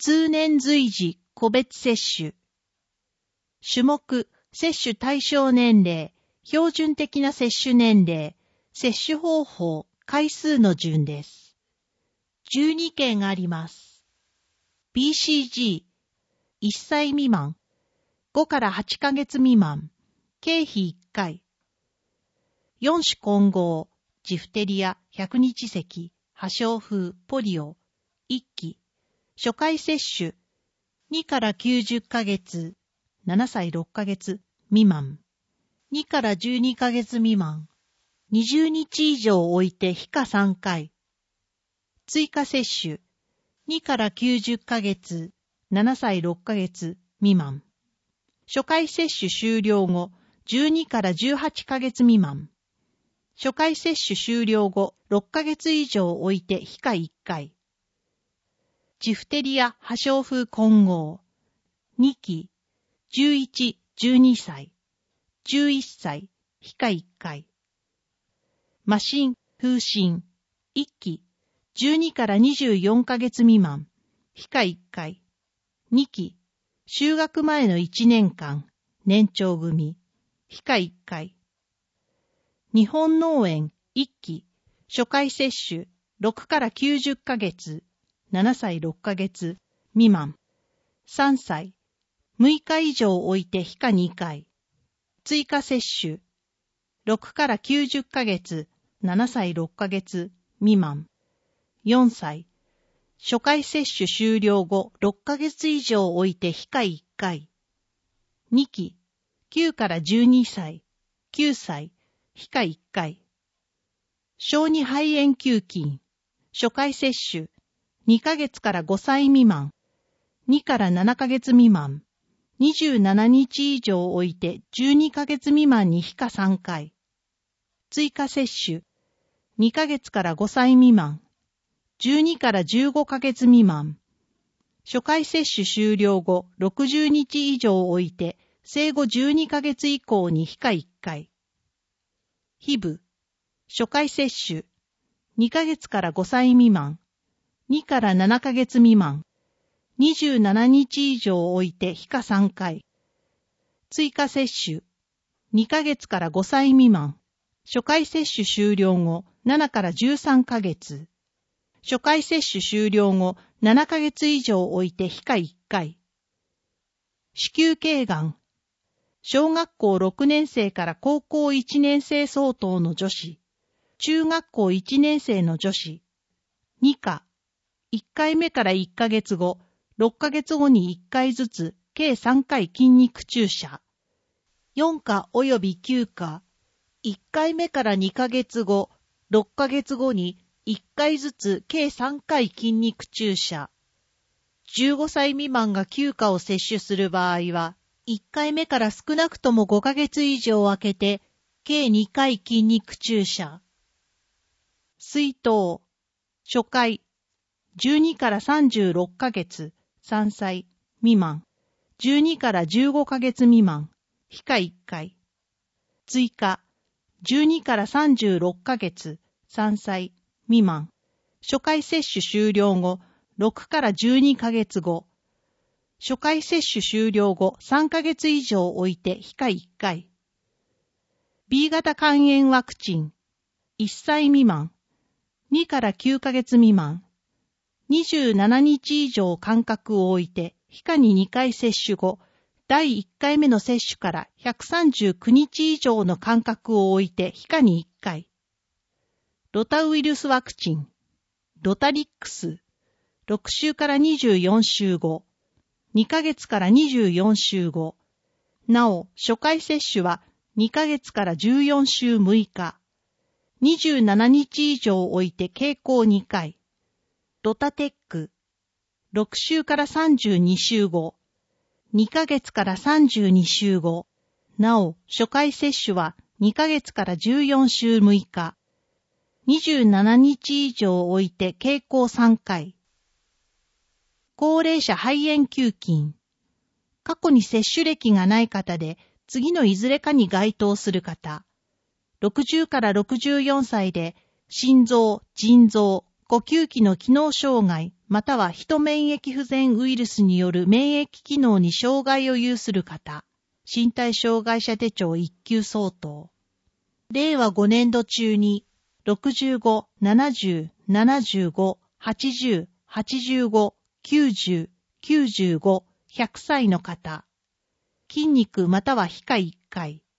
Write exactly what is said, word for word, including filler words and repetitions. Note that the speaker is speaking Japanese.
通年随時個別接種。種目、接種対象年齢、標準的な接種年齢、接種方法、回数の順です。じゅうにけんあります。ビーシージー、いっさい未満、ごからはちかげつ未満、経費いっかい。よん種混合、ジフテリア、百日咳、破傷風、ポリオ、いっき。初回接種、にからきゅうじゅっかげつ、ななさいろっかげつ未満、にからじゅうにかげつ未満、にじゅうにち以上置いて非かさんかい。追加接種、にからきゅうじゅっかげつ、ななさいろっかげつ未満。初回接種終了後、じゅうにからじゅうはちかげつ未満。初回接種終了後、ろっかげつ以上置いて非かいっかい。ジフテリア破傷風混合、にき、じゅういち、じゅうにさい、じゅういっさい、非かいっかい。麻疹、風疹、いっき、じゅうにからにじゅうよんかげつ未満、非かいっかい。にき、就学前のいちねんかん、年長組、非かいっかい。日本脳炎、いっき、初回接種、ろくからきゅうじゅっかげつ、ななさいろっかげつ未満。さんさい、むいか以上置いて非かにかい。追加接種、ろくからきゅうじゅっかげつ、ななさいろっかげつ未満。よんさい、初回接種終了後ろっかげつ以上置いて非かいっかい。にき、きゅうからじゅうにさい、きゅうさい、非かいっかい。小児肺炎球菌、初回接種、にかげつからごさい未満、にからななかげつ未満、にじゅうしちにち以上置いてじゅうにかげつ未満に非かさんかい。追加接種、にかげつからごさい未満、じゅうにからじゅうごかげつ未満、初回接種終了後ろくじゅうにち以上置いて生後じゅうにかげつ以降に非かいっかい。ヒブ、初回接種、にかげつからごさい未満、にからななかげつ未満、にじゅうしちにち以上置いて非かさんかい。追加接種、にかげつからごさい未満、初回接種終了後ななからじゅうさんかげつ、初回接種終了後ななかげつ以上置いて非かいっかい。子宮頸がん、小学校ろくねんせいから高校いちねんせい相当の女子、中学校いちねんせいの女子、にか、いっかいめからいっかげつご、ろっかげつごにいっかいずつ計さんかい筋肉注射、よんかおよびきゅうか、いっかいめからにかげつご、ろっかげつごにいっかいずつ計さんかい筋肉注射。じゅうごさい未満がきゅうかを接種する場合は、いっかいめから少なくともごかげつ以上空けて、計にかい筋肉注射。水筒、初回、じゅうにからさんじゅうろっかげつ、さんさい未満、じゅうにからじゅうごかげつ未満、非かいっかい。追加、じゅうにからさんじゅうろっかげつ、さんさい未満、初回接種終了後、ろくからじゅうにかげつご、初回接種終了後さんかげつ以上置いて非かいっかい。B 型肝炎ワクチン、いっさい未満、にからきゅうかげつ未満、にじゅうしちにち以上間隔を置いて非かににかい接種後、だいいっかいめの接種からひゃくさんじゅうきゅうにち以上の間隔を置いて非かにいっかい。ロタウイルスワクチン、ロタリックス、ろくしゅうからにじゅうよんしゅうご、にかげつからにじゅうよんしゅうご、なお初回接種はにかげつからじゅうよんしゅうむいか、にじゅうしちにち以上置いて経口にかい。ロタテック、ろくしゅうからさんじゅうにしゅうご、にかげつからさんじゅうにしゅうご、なお初回接種はにかげつからじゅうよんしゅうむいか、にじゅうしちにち以上置いて経口さんかい。高齢者肺炎球菌、過去に接種歴がない方で次のいずれかに該当する方、ろくじゅうからろくじゅうよんさいで心臓、腎臓、 呼吸器の機能障害、または非免疫不全ウイルスによる免疫機能に障害を有する方、身体障害者手帳いっ級相当。れいわごねん度中に、ろくじゅうご、ななじゅう、ななじゅうご、はちじゅう、はちじゅうご、きゅうじゅう、きゅうじゅうご、ひゃくさいの方。筋肉または皮下いっかい、